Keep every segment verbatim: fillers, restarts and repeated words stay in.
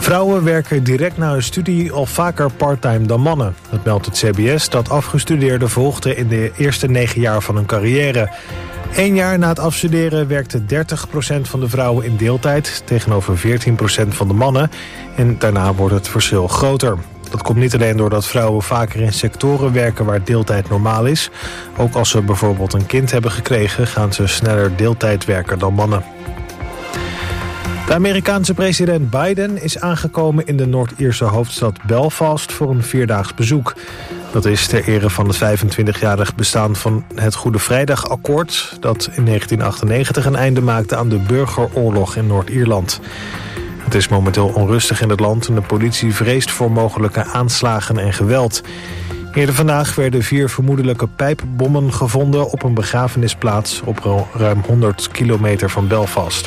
Vrouwen werken direct na hun studie al vaker parttime dan mannen. Dat meldt het C B S dat afgestudeerden volgden in de eerste negen jaar van hun carrière. Eén jaar na het afstuderen werkte dertig procent van de vrouwen in deeltijd... tegenover veertien procent van de mannen. En daarna wordt het verschil groter. Dat komt niet alleen doordat vrouwen vaker in sectoren werken waar deeltijd normaal is. Ook als ze bijvoorbeeld een kind hebben gekregen... gaan ze sneller deeltijd werken dan mannen. De Amerikaanse president Biden is aangekomen in de Noord-Ierse hoofdstad Belfast voor een vierdaags bezoek. Dat is ter ere van het vijfentwintigjarig bestaan van het Goede Vrijdagakkoord... dat in negentien achtennegentig een einde maakte aan de burgeroorlog in Noord-Ierland. Het is momenteel onrustig in het land en de politie vreest voor mogelijke aanslagen en geweld. Eerder vandaag werden vier vermoedelijke pijpbommen gevonden op een begrafenisplaats op ruim honderd kilometer van Belfast.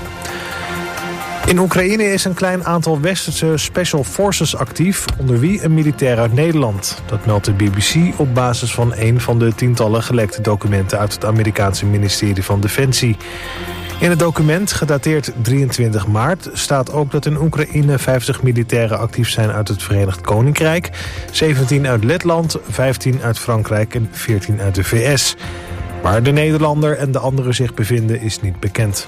In Oekraïne is een klein aantal westerse special forces actief, onder wie een militair uit Nederland. Dat meldt de B B C op basis van een van de tientallen gelekte documenten uit het Amerikaanse ministerie van Defensie. In het document, gedateerd drieëntwintig maart, staat ook dat in Oekraïne vijftig militairen actief zijn uit het Verenigd Koninkrijk, zeventien uit Letland, vijftien uit Frankrijk en veertien uit de V S. Waar de Nederlander en de anderen zich bevinden is niet bekend.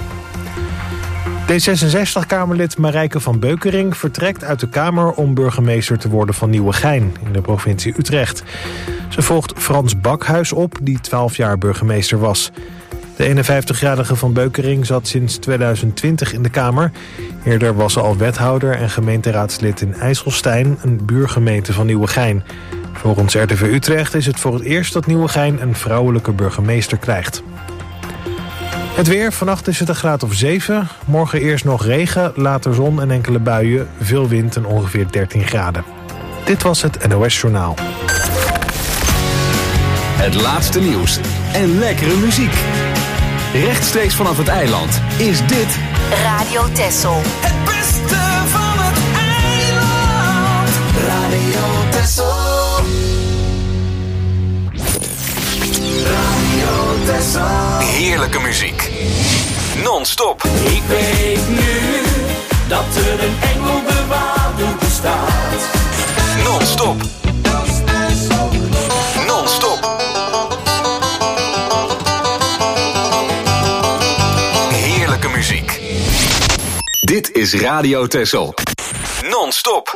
D zesenzestig-kamerlid Marijke van Beukering vertrekt uit de Kamer om burgemeester te worden van Nieuwegein in de provincie Utrecht. Ze volgt Frans Bakhuis op, die twaalf jaar burgemeester was. De eenenvijftigjarige van Beukering zat sinds tweeduizend twintig in de Kamer. Eerder was ze al wethouder en gemeenteraadslid in IJsselstein, een buurgemeente van Nieuwegein. Volgens R T V Utrecht is het voor het eerst dat Nieuwegein een vrouwelijke burgemeester krijgt. Het weer, vannacht is het een graad of zeven. Morgen eerst nog regen, later zon en enkele buien. Veel wind en ongeveer dertien graden. Dit was het N O S Journaal. Het laatste nieuws en lekkere muziek. Rechtstreeks vanaf het eiland is dit Radio Texel. Het beste van het eiland. Radio Texel. Radio Texel. heerlijke muziek. Non-stop. Ik weet nu dat er een engelbewaarder bestaat. Non-stop. Non-stop. Heerlijke muziek. Dit is Radio Texel. Non-stop.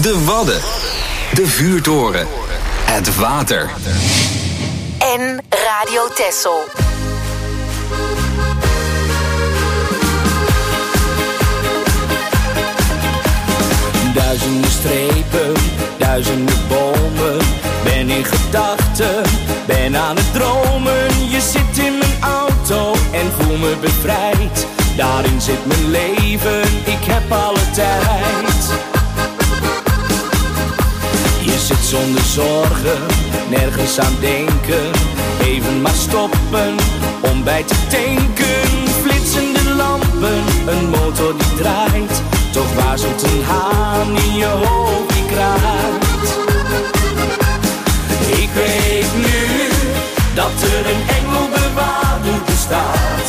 De Wadden. De Vuurtoren. Het water. En Radio Texel. Duizenden strepen, duizenden bomen. Ben in gedachten, ben aan het dromen. Je zit in mijn auto en voel me bevrijd. Daarin zit mijn leven, ik heb alle tijd. Je zit zonder zorgen, nergens aan denken. Even maar stoppen, om bij te tanken. Flitsende lampen, een motor die draait. Toch waarzelt een haan in je hoofd die kraait. Ik weet nu dat er een engelbewaarder bestaat.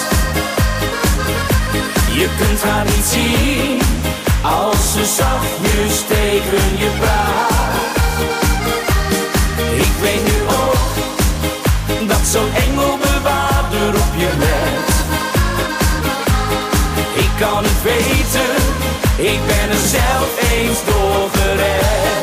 Je kunt haar niet zien als ze zachtjes tegen je praat. Ik weet nu ook dat zo'n engelbewaarder op je let. Ik kan het weten, ik ben er zelf eens door gered.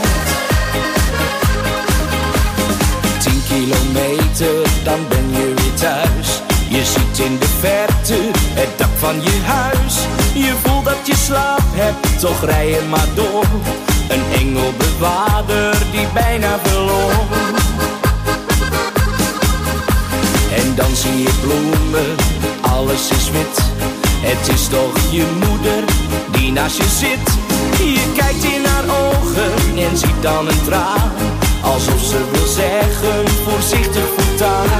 Tien kilometer, dan ben je weer thuis. Je ziet in de verte het dak van je huis. Je voelt dat je slaap hebt, toch rij je maar door. Een engelbewaarder die bijna verloor. En dan zie je bloemen, alles is wit. Het is toch je moeder die naast je zit. Je kijkt in haar ogen en ziet dan een traan. Alsof ze wil zeggen, voorzichtig voortaan.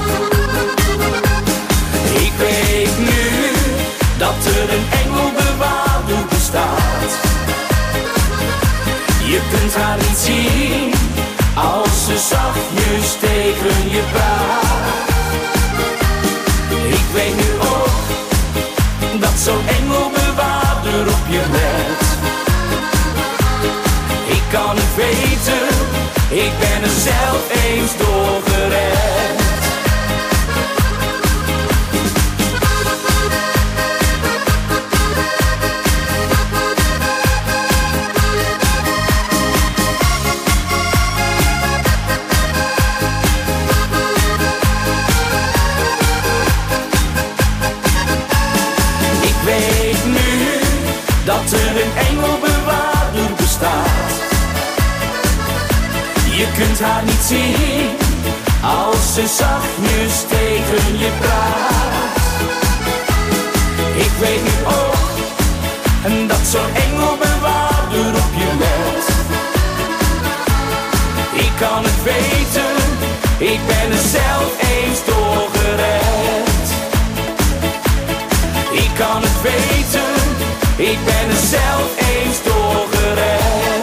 Ik weet nu dat er een engelbewaarder bestaat. Je kunt haar niet zien als ze zachtjes tegen je praat. Ik weet nu ook dat zo'n engelbewaarder op je let. Ik kan het weten, ik ben er zelf eens door gered. Dat er een engelbewaarder bestaat. Je kunt haar niet zien als ze zachtjes tegen je praat. Ik weet nu ook dat zo'n engelbewaarder op je let. Ik kan het weten, ik ben er zelf eens door gered. Ik kan het weten, ik ben er zelf eens door gered.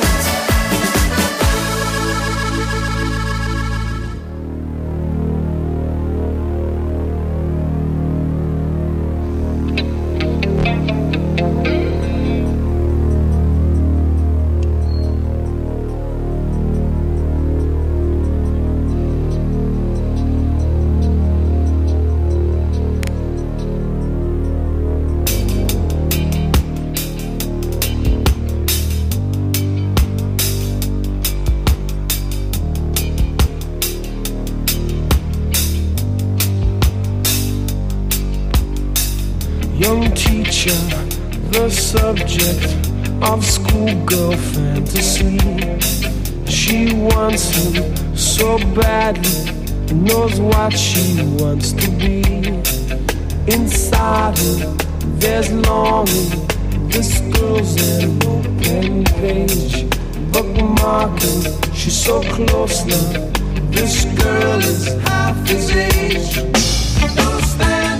Young teacher, the subject of schoolgirl fantasy. She wants him so badly, knows what she wants to be. Inside her, there's longing. This girl's an open page, bookmarking. She's so close now. This girl is half his age. Don't stand.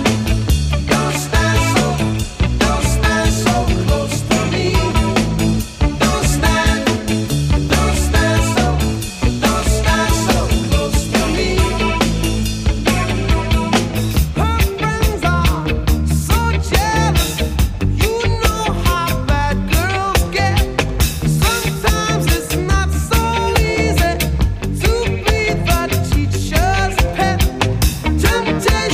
Temptation.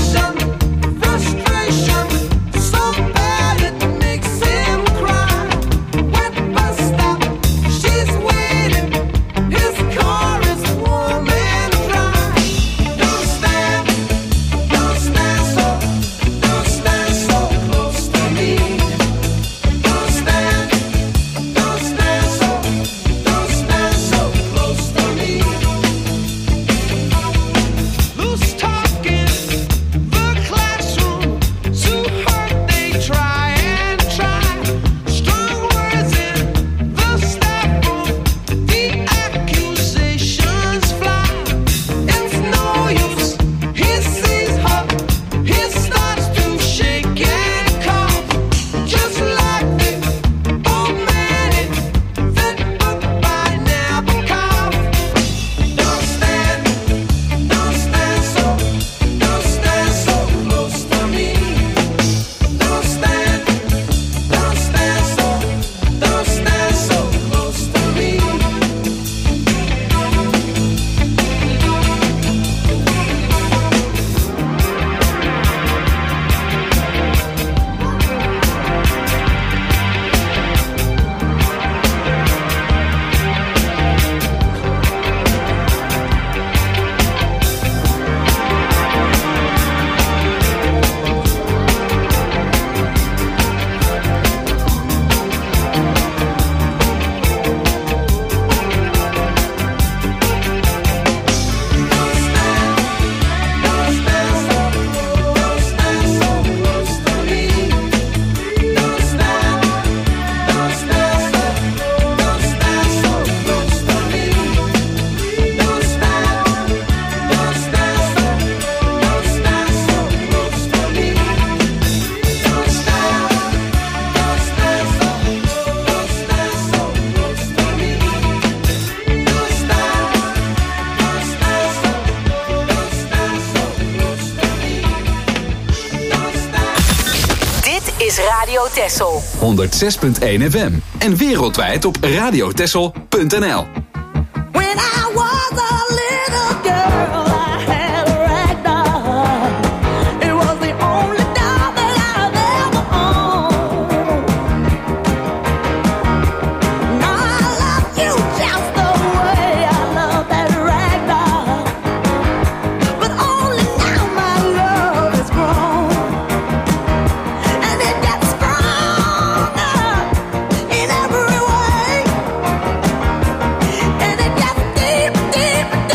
Radio Texel. honderdzes punt één F M. En wereldwijd op radiotexel punt n l. When I was a little girl, I had a rag doll. It was the only doll that I've ever owned. Now I love you just the way I love that rag doll. But only now my love is grown. And it gets stronger in every way. And it gets deep, deep,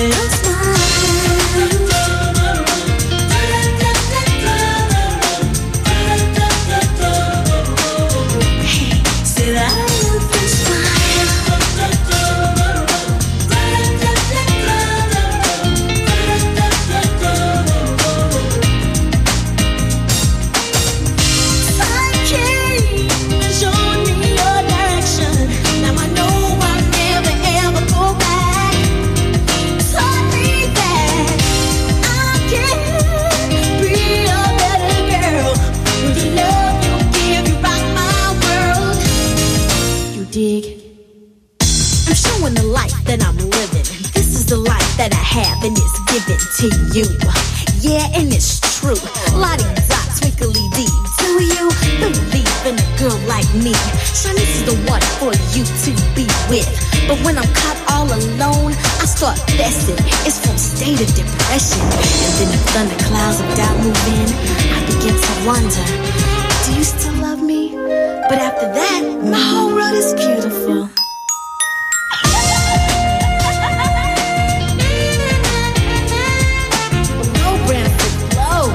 your smile. Hey, said I love your smile. Psyche showed me your direction. Now I know I'll never ever go back. Taught me that I can be a better girl. With the love you give, you rock my world. You dig? I'm showing the life that I'm living. This is the life that I have and it's given to you. Yeah, and it's true. La-di-da, twinkly-dee. Do you believe in a girl like me? Son, this is the one for you to be with. But when I'm caught all alone, I start festing. It's from state of depression. And then the thunderclouds of doubt move in. I begin to wonder, do you still love me? But after that, my whole world is beautiful. No brand for flow.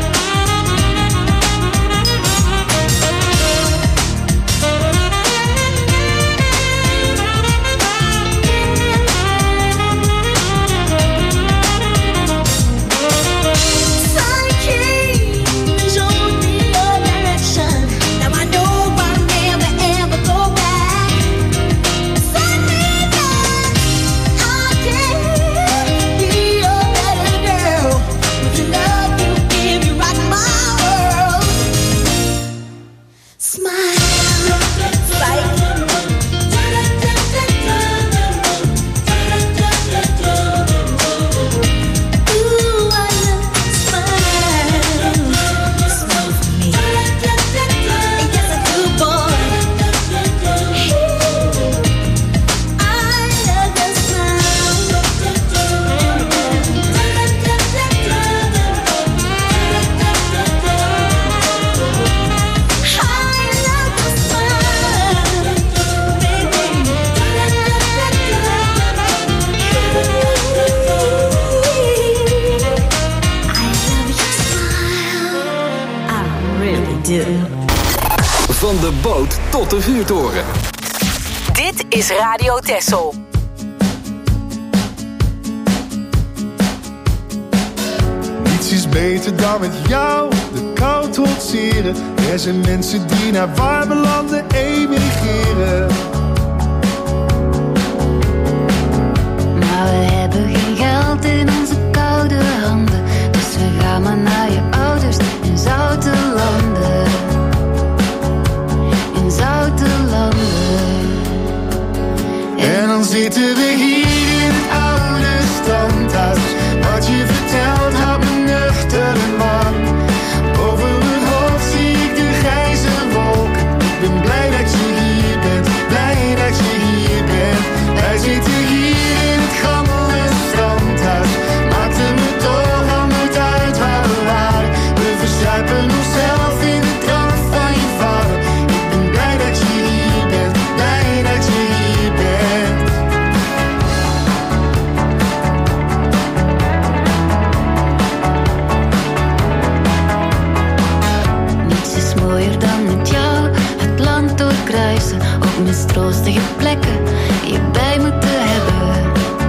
Psyche showed me your direction. Now I know I'll never ever go back. Set me back. I can be a better girl. With the love you give, you rock my world. Smile, psych. Ooh, I love to smile. Smile for me. Yes, I do, boy. I love the smile. I love the smile, baby. I love your smile. I really do. Van de boot tot de vuurtoren. Dit is Radio Texel. Niets is beter dan met jou de kou trotseren. Er zijn mensen die naar warme landen emigreren. Maar we hebben geen geld in onze koude handen. Dus we gaan maar naar je ouders in zoute landen. In zoute landen. En dan zitten we hier in het oude standhuis. Wat je vertelt houdt me nuchter en warm. Boven mijn hoofd zie ik de grijze wolken. Ik ben blij dat je hier bent, blij dat je hier bent. Wij zitten hier in het gammele standhuis. Maakte me toch al nooit uit waar we waren. We verzuipen onszelf in de drank van je vader. Ik ben blij dat je hier bent, blij dat je hier bent. Niets is mooier dan met jou het land doorkruisen. Op mistroostige plekken je bij moeten hebben.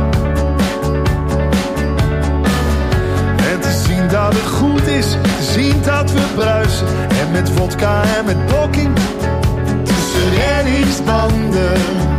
En te zien dat het goed is, te zien dat we bruisen. En met vodka en met blokking tussen reddingsbanden.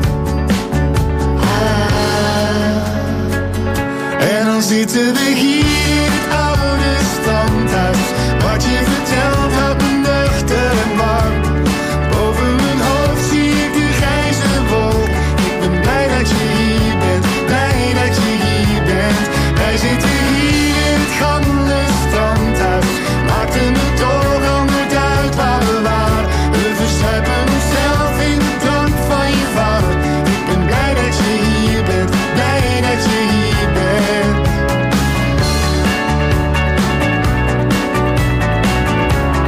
Ah. En dan zitten we hier in het oude standhuis. Wat je vertelt houdt me nuchter en warm. Boven mijn hoofd zie ik de grijze wolk. Ik ben blij dat je hier bent, blij dat je hier bent. Wij zitten hier in het gammele standhuis. Maakte me toch al nooit uit waar we waren. We verzuipen onszelf in de drank van je vader. Ik ben blij dat je hier bent, blij dat je hier bent.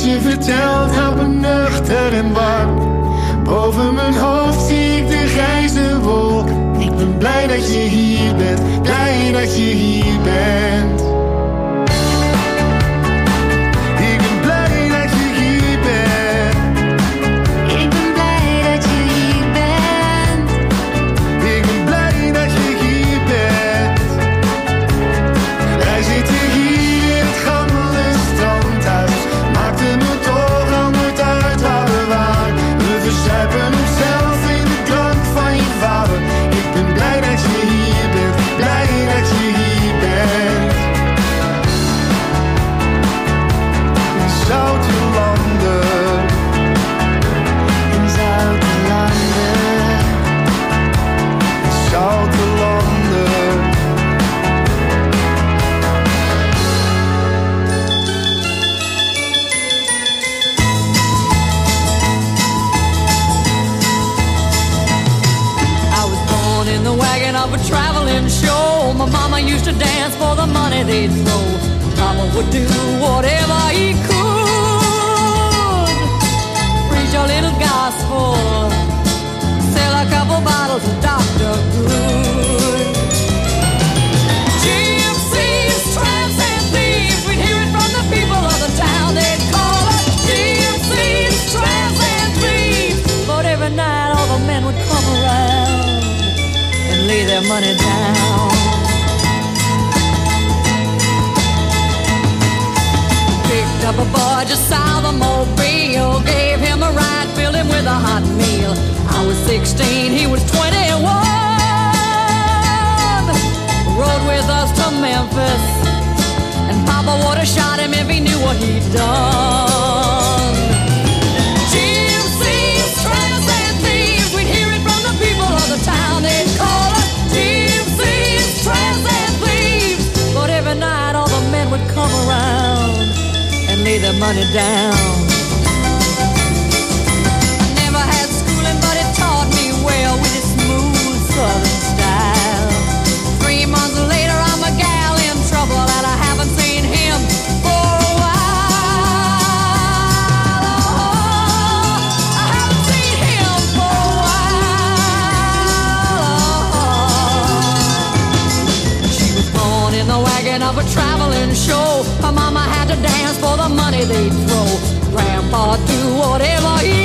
je vertelt houdt me nuchter en warm. Boven mijn hoofd zie ik de grijze wolk. Ik ben blij dat je hier bent, blij dat je hier bent. Ik ben blij dat je hier bent. Ik ben blij dat je hier bent. Ik ben blij dat je hier bent. Wij zitten hier in het gammele strandhuis. Maakte me toch al nooit uit waar we waren. We verzuipen onszelf in de drank van je vader. Ik ben blij dat je hier bent, blij dat je hier bent. In zoute landen, In zoute landen. in zoute landen. I was born in the wagon of a traveling show. My mama used to dance for the money they'd throw. Papa would do whatever he could. Preach a little gospel, sell a couple bottles of Doctor Good. Gypsies, tramps, and thieves, we'd hear it from the people of the town. They'd call us gypsies, tramps, and thieves. But every night all the men would come around and lay their money down. Picked up a boy just south of Mobile, gave him a ride, filled him with a hot meal. I was sixteen, he was twenty-one. Rode with us to Memphis, and Papa would have shot him if he knew what he'd done. Gypsies, tramps, and thieves, we'd hear it from the people of the town. They'd call us gypsies, tramps, and thieves. But every night all the men would come around and lay their money down. I never had schooling, but it taught me well with its smooth southern style. Three months later, I'm a gal in trouble, and I haven't seen him for a while. Oh, I haven't seen him for a while. She was born in the wagon of a traveling show. Her mama had to dance for the money they'd throw. Grandpa do whatever he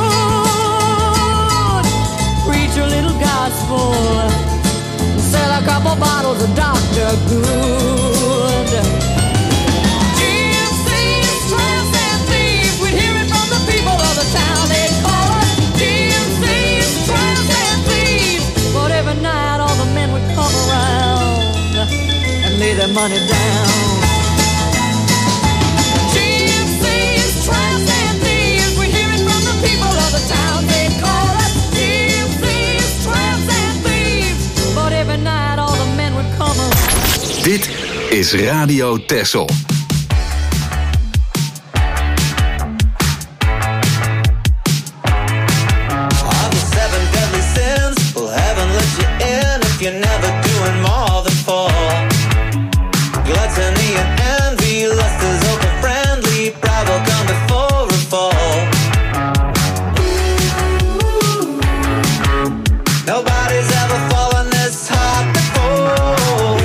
could. Preach a little gospel, sell a couple bottles of Doctor Good. Gypsies, tramps, and thieves, we'd hear it from the people of the town. They'd call us gypsies, tramps, and thieves. But every night all the men would come around and lay their money down. Gypsies, tramps, and thieves, we'd hear it from the people of the town. They'd call us gypsies, tramps, and thieves. But every night all the men would come around. Dit is Radio Texel. Of the seven deadly sins, will heaven let you in if you're never doing more than four? Gluttony and envy, lust is over friendly, pride will come before a fall. Nobody's ever fallen this hard before.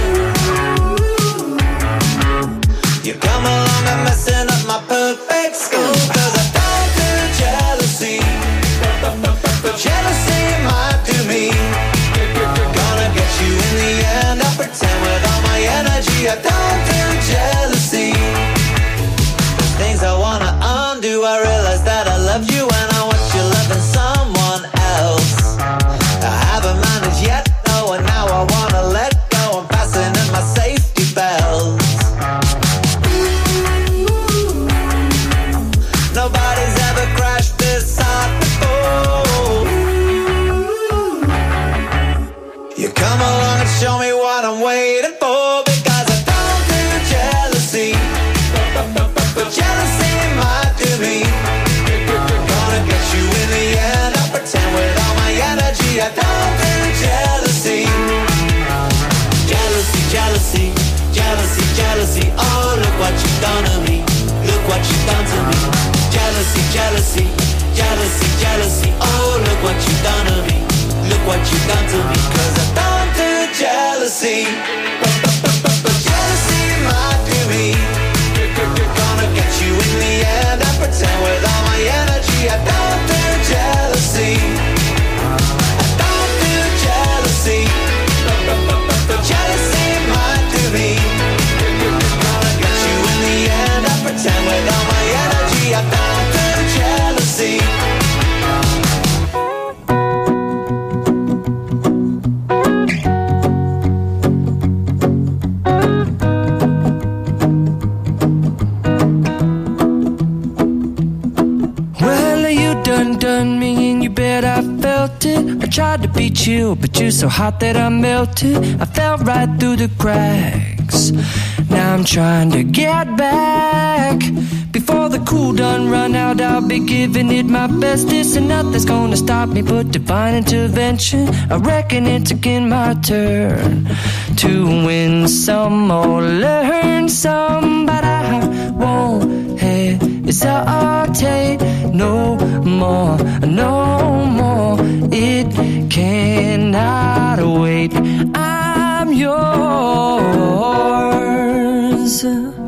You come along and messing up my perfect school, 'cause I don't do jealousy, but jealousy might do me. Gonna get you in the end, I'll pretend with all my energy. I don't do jealousy. There's things I wanna undo, I realize that I love you and I want you loving someone else. I haven't managed yet, no, and now I wanna let go. I'm passing in my safety belts. Nobody's ever crashed this hard before. You come along and show me what I'm waiting for, because I don't do jealousy, but jealousy might do me. Gonna get you in the end, I'll pretend with all my energy. I don't do jealousy. Jealousy, jealousy, jealousy, jealousy. Oh, look what you've done to me. Look what you've done to me. undone me and you bet I felt it. I tried to be chill, but you're so hot that I melted. I fell right through the cracks. Now I'm trying to get back. Before the cool done run out, I'll be giving it my best. This and nothing's gonna stop me but divine intervention. I reckon it's again my turn to win some or learn some, but I won't hesitate no more, no more. It cannot wait. I'm yours.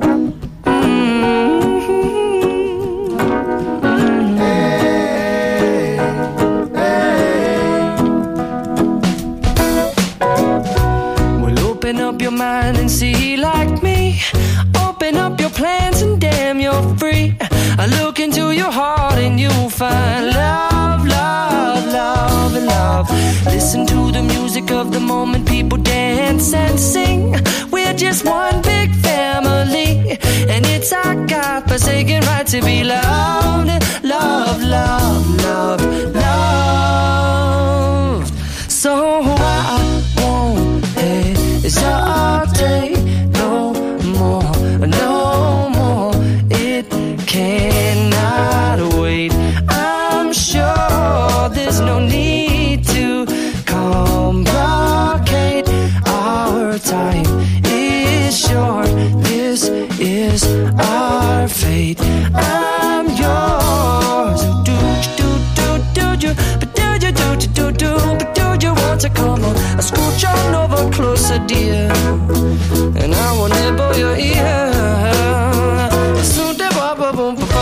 Mind and see like me. Open up your plans and damn, you're free. I look into your heart and you'll find love, love, love, and love. Listen to the music of the moment, people dance and sing. We're just one big family, and it's our God-forsaken right to be loved, love, love, love, loved. So I won't hesitate no more, no more. It cannot wait. I'm sure there's no need to complicate. Our time is short. This is our fate. I'm yours. Do do do do do, but do you do do do, but do you want to come on? I scooch on over closer, dear, and I will nibble your ear. Soon the boom boom boom boom.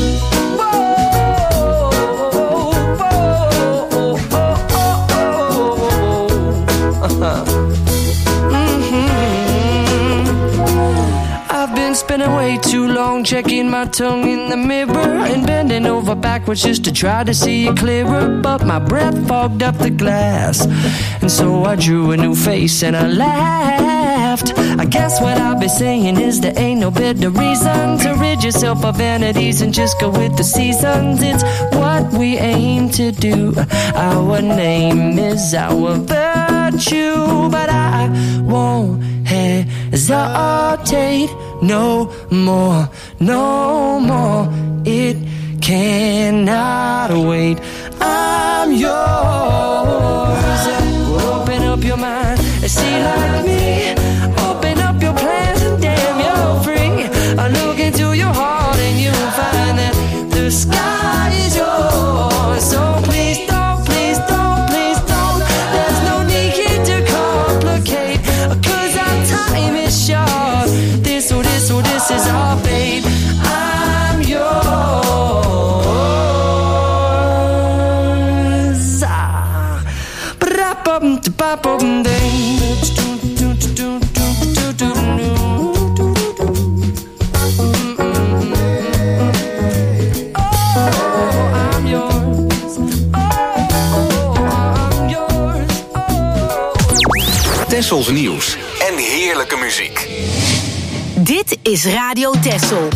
Spending way too long checking my tongue in the mirror and bending over backwards just to try to see it clearer, but my breath fogged up the glass, and so I drew a new face and I laughed. I guess what I'll be saying is there ain't no better reason to rid yourself of vanities and just go with the seasons. It's what we aim to do. Our name is our virtue, but I won't hesitate no more, no more. It cannot wait. I'm yours. Open up your mind and see like me. Open up your plans and damn, you're free. I look into your heart and you'll find that the sky is yours. So please don't, please don't, please don't. There's no need here to complicate, 'cause our time is short. This or this or this is our fate. I'm yours. Ah. Tessels nieuws en heerlijke muziek. Dit is Radio Tessel.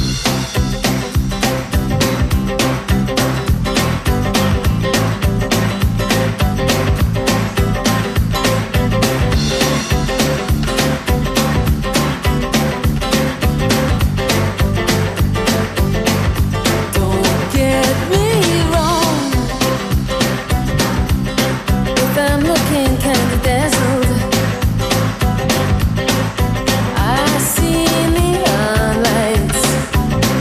I see neon lights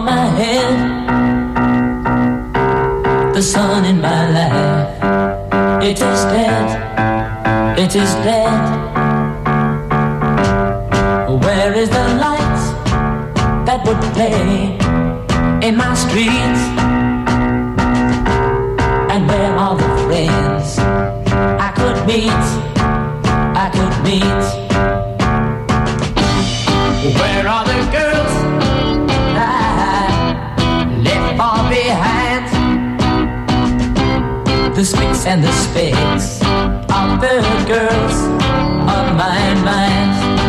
on my head. The sun in my life, it is dead, it is dead. Where is the light that would play in my streets? And where are the friends I could meet, I could meet? Where are the girls I left far behind? The sticks and the specks of the girls of my mind.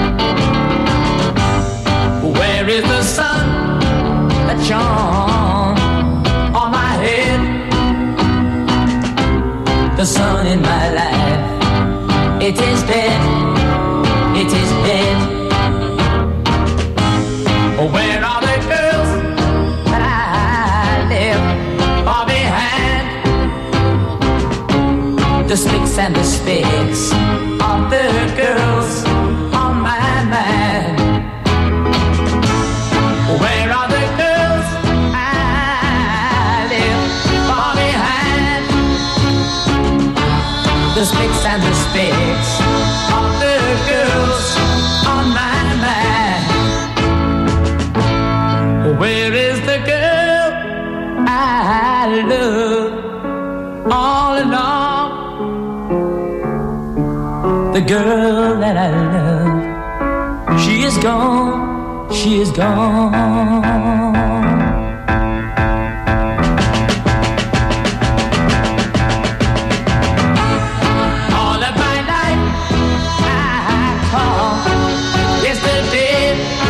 Where is the sun that shone on my head? The sun in my life, it is dead, it is dead. Where are the girls that I left far behind? The sticks and the specks of the girls on my mind. Where are the girls I left far behind? The sticks and the specks of the girls on my mind. Where is the girl I love all along? The girl that I love, she is gone, she is gone. All of my life I call yesterday.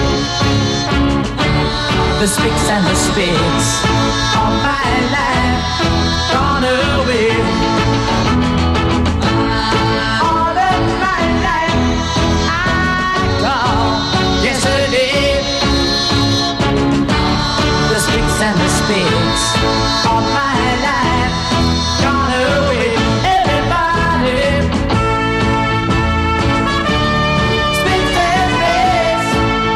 The sticks and the specks of my life gone away. All of my life I call yesterday. The sticks and the specks of my life gone away. Everybody, sticks and specks.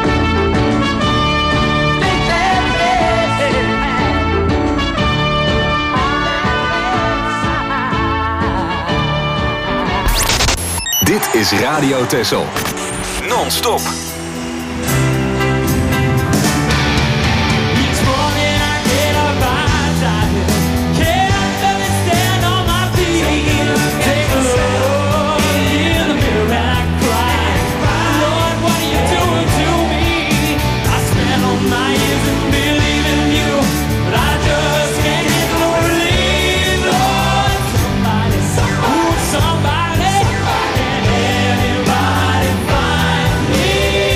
Dit is Radio Texel. Non-stop. Somebody, somebody, anybody find me?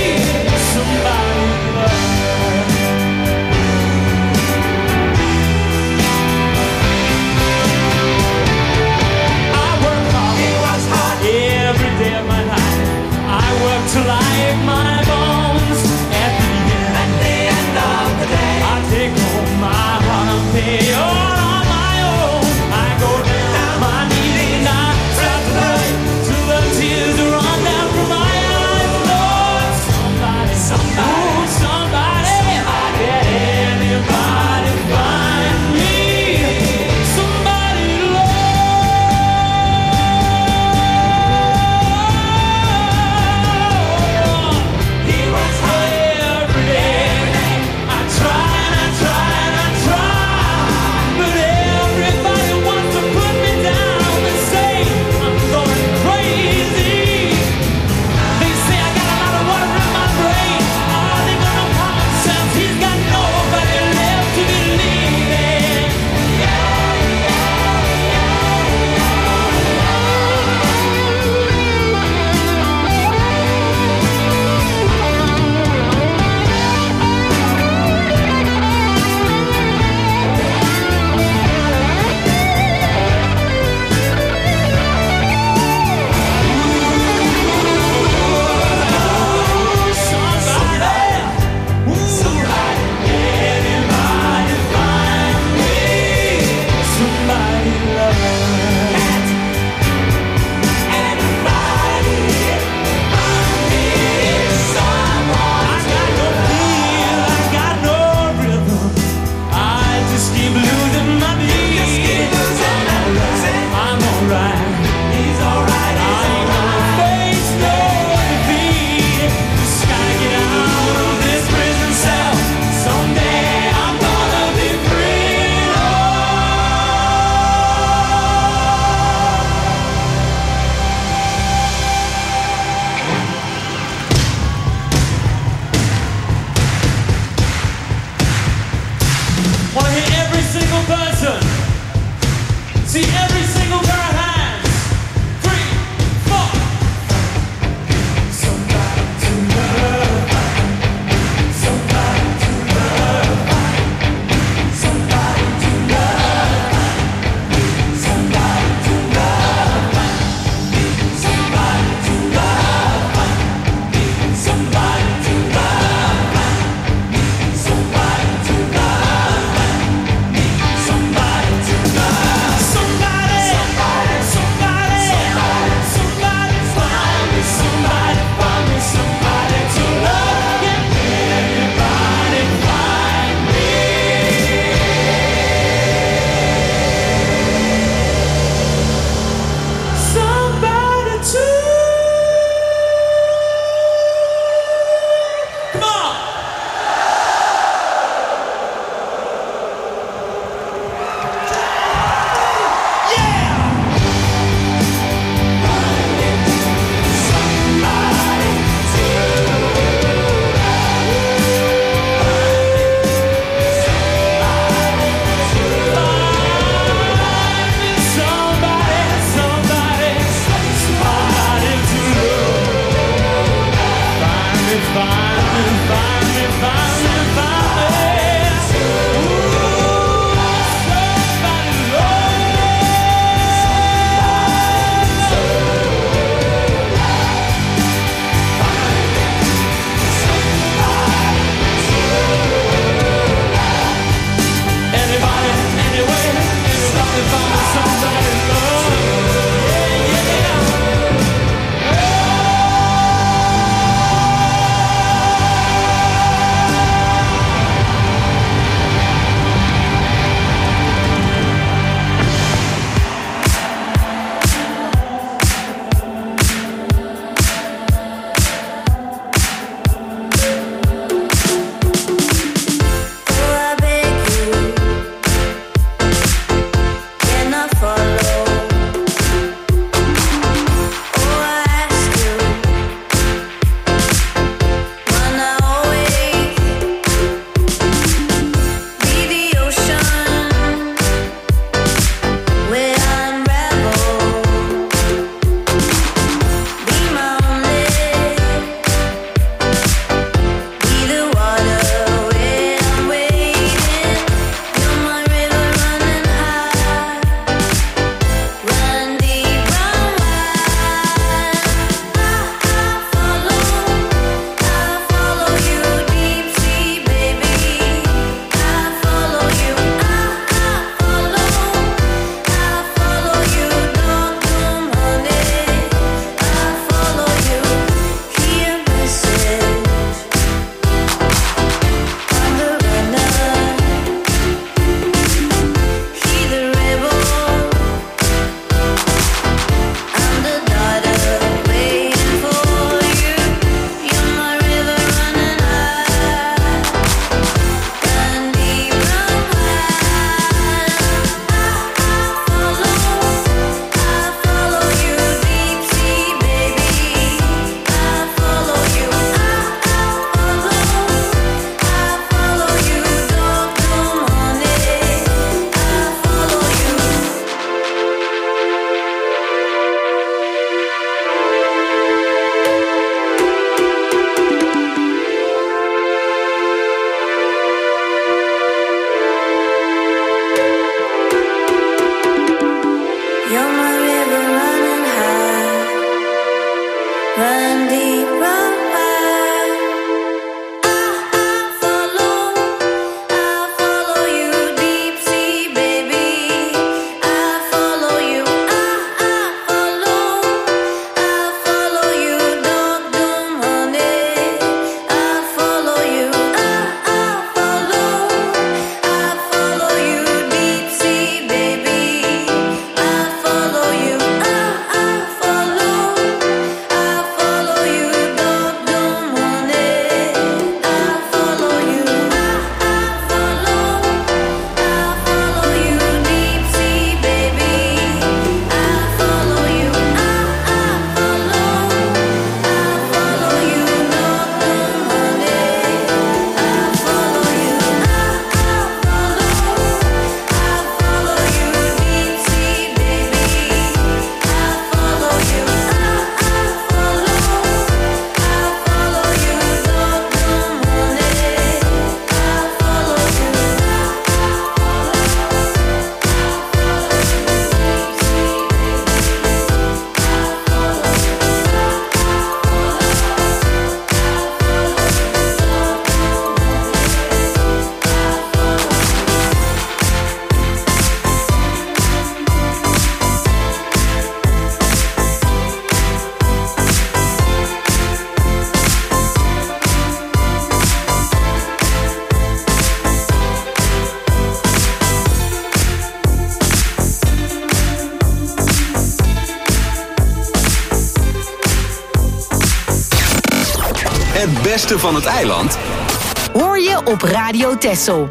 beste van het eiland hoor je op Radio Texel.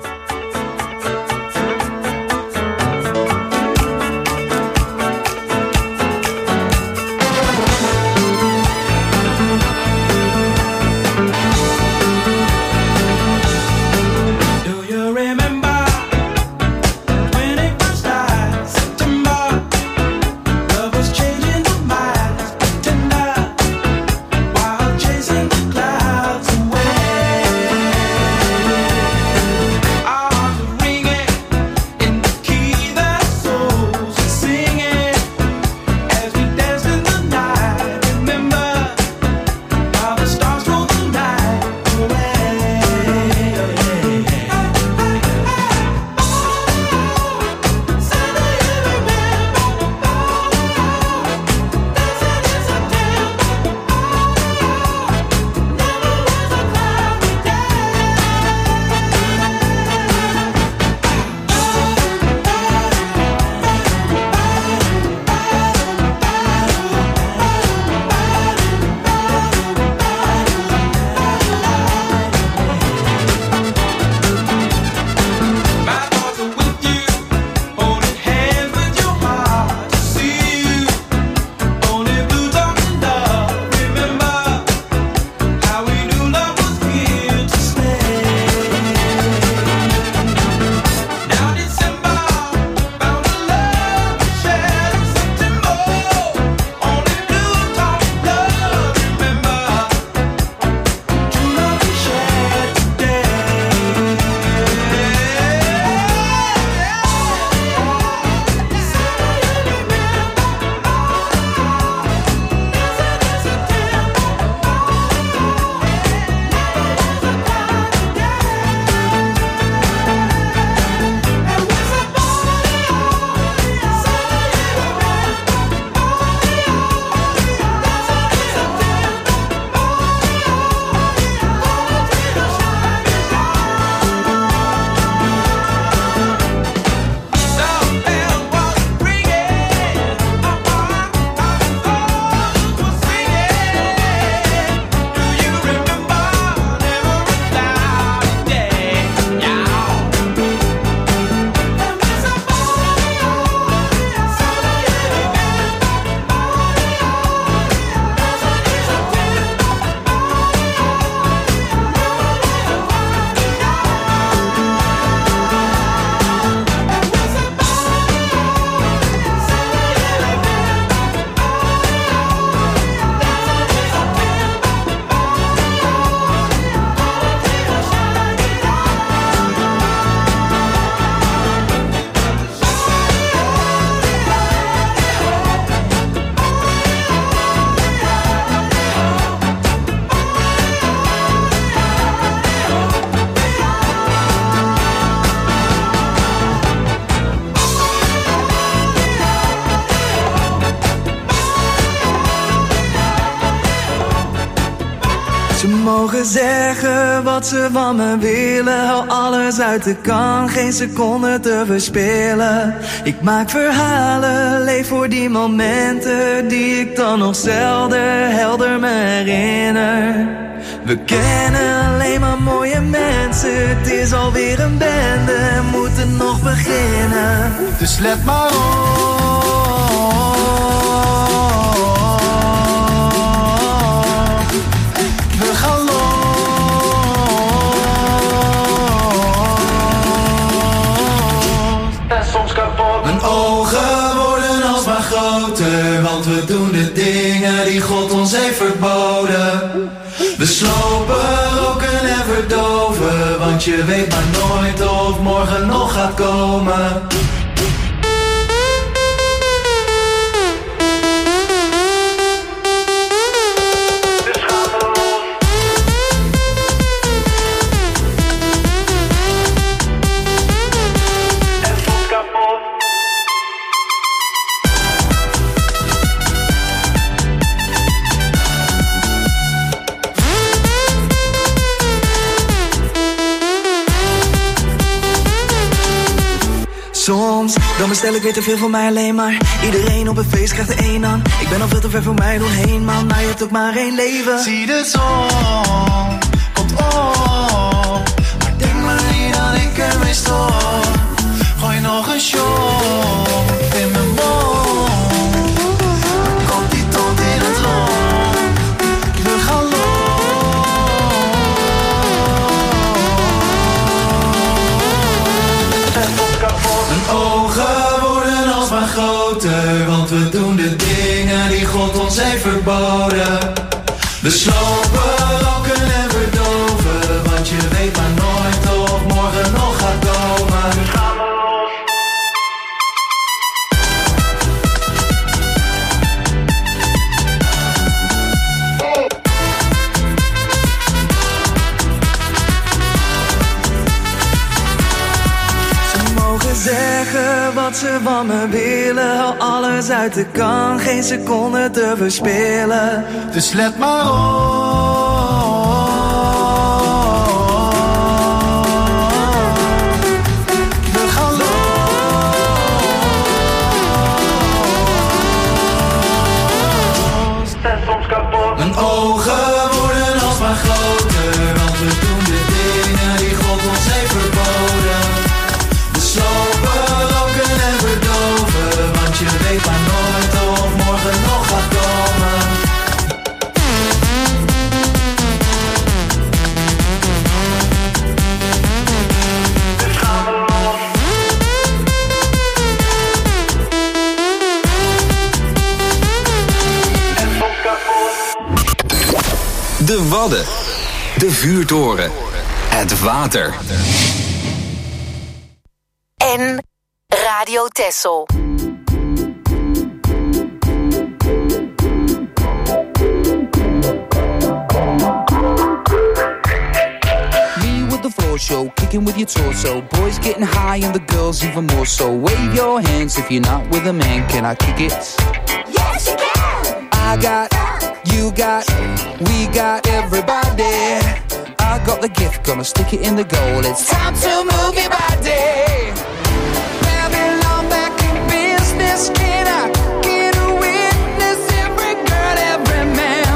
mogen zeggen wat ze van me willen. Hou alles uit de kan, geen seconde te verspillen. Ik maak verhalen, leef voor die momenten die ik dan nog zelden helder me herinner. We kennen alleen maar mooie mensen, het is alweer een bende, moeten nog beginnen. Dus let maar op. We gaan los. En soms kapot. Mijn ogen worden alsmaar groter, want we doen de dingen die God ons heeft verboden. We slopen, roken en verdoven, want je weet maar nooit of morgen nog gaat komen. Soms, dan bestel ik weer te veel voor mij alleen maar. Iedereen op een feest krijgt er één aan. Ik ben al veel te ver voor mij doorheen, man, maar je hebt ook maar één leven. Zie de zon, kapot. Mijn ogen worden alsmaar groter, want we doen de dingen die God ons heeft verboden. We slopen, roken en verdoven, want je weet maar nooit of morgen nog gaat komen. Nu gaan we los. Ze mogen zeggen wat ze van me willen, hou alles uit de kan, geen seconde te verspillen. Dus let maar op. We gaan los. En soms kapot. Mijn ogen worden alsmaar groter, want we doen de dingen die God ons heeft verboden. We slopen, roken en verdoven, want je weet maar nooit of morgen nog gaat komen. Dus gaan we los. En soms kapot. De Wadden. De vuurtoren. Het water. En Radio Texel. Me with the floor show, kicking with your torso. Boys getting high and the girls even more so. Wave your hands if you're not with a man. Can I kick it? Yes, you can. I got, you got, we got everybody. I got the gift, gonna stick it in the goal. It's time to move your body. Babylon back in business. Can I get a witness? Every girl, every man.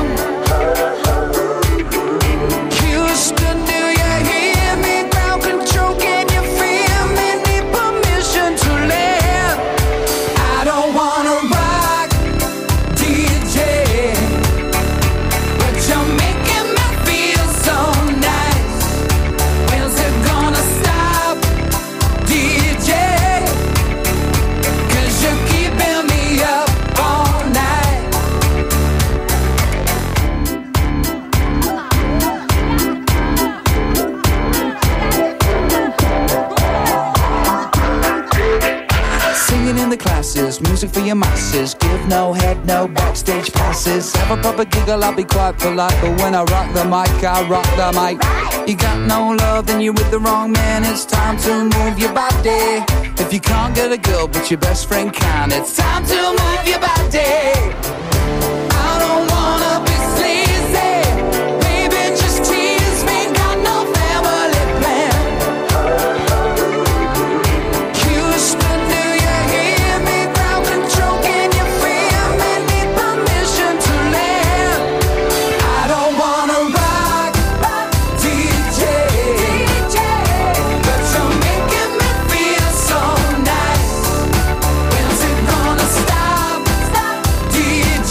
Houston, do you hear me? Ground control, can you feel me? Need permission to land. I don't wanna rock, D J, but you're making me feel so nice. When's it gonna stop, D J? 'Cause you're keeping me up all night. Singing in the classes, music for your masses. Give no head, no backstage passes. Have a proper giggle, I'll be quite polite. But when I rock the mic, I rock the mic. You got no love, then you're with the wrong man. It's time to move your body. If you can't get a girl, but your best friend can, it's time to move your body. I don't wanna be sleazy. Baby, just tease me. Got no family plan. Houston, do you hear me? Ground control, can you feel me? Need permission to land. I don't wanna rock, D J, but you're making me feel so nice. When's it gonna stop, D J?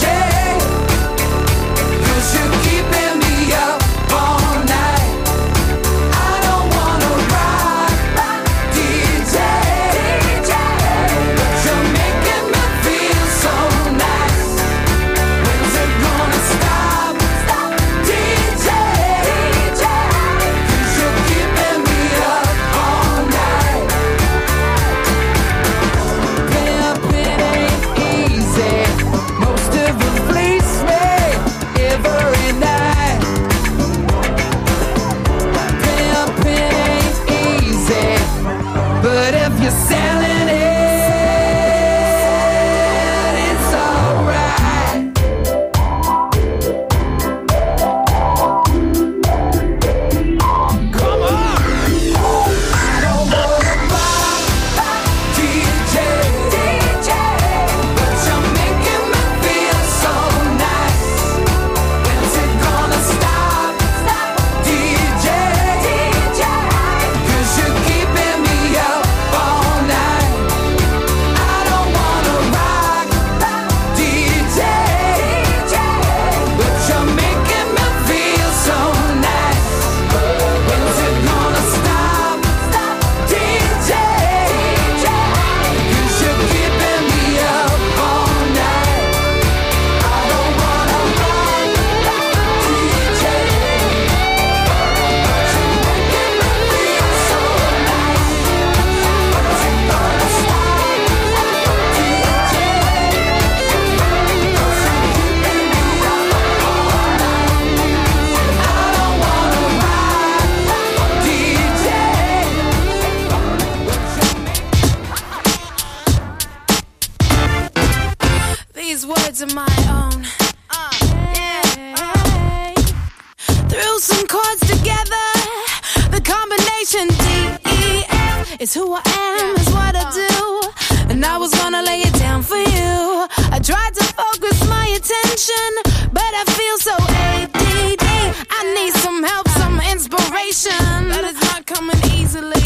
'Cause you're keeping me up all night. I don't wanna rock, D J, but you're making me feel so nice. When's it gonna stop, D J? 'Cause you're keeping me up all night. Pimping ain't easy. Most of it fleece me every night. Pimping ain't easy, but if you're selling it, it's alright. Come on! I don't wanna rock, D J, but you're making me feel so nice. When's it gonna stop, D J? 'Cause you're keeping me up all night. words of my own. Uh, yeah. Threw some chords together. The combination D E F is who I am, is what I do. And I was gonna lay it down for you. I tried to focus my attention, but I feel so A D D. I need some help, some inspiration, but it's not coming easily.